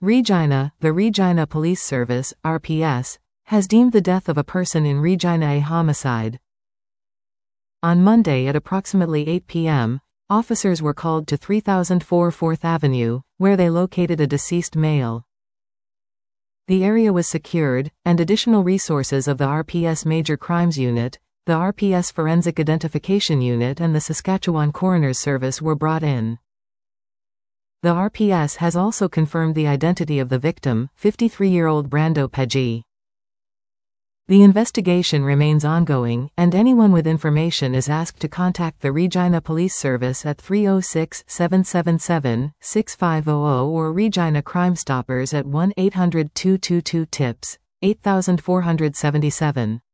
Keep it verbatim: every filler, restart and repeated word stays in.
Regina, the Regina Police Service, R P S, has deemed the death of a person in Regina a homicide. On Monday at approximately eight p m, officers were called to three thousand four Fourth Avenue, where they located a deceased male. The area was secured, and additional resources of the R P S Major Crimes Unit, the R P S Forensic Identification Unit and the Saskatchewan Coroner's Service were brought in. The R P S has also confirmed the identity of the victim, fifty-three-year-old Brando Peggy. The investigation remains ongoing, and anyone with information is asked to contact the Regina Police Service at three oh six, seven seven seven, six five zero zero or Regina Crime Stoppers at one eight hundred, two two two, TIPS, eight four seven seven.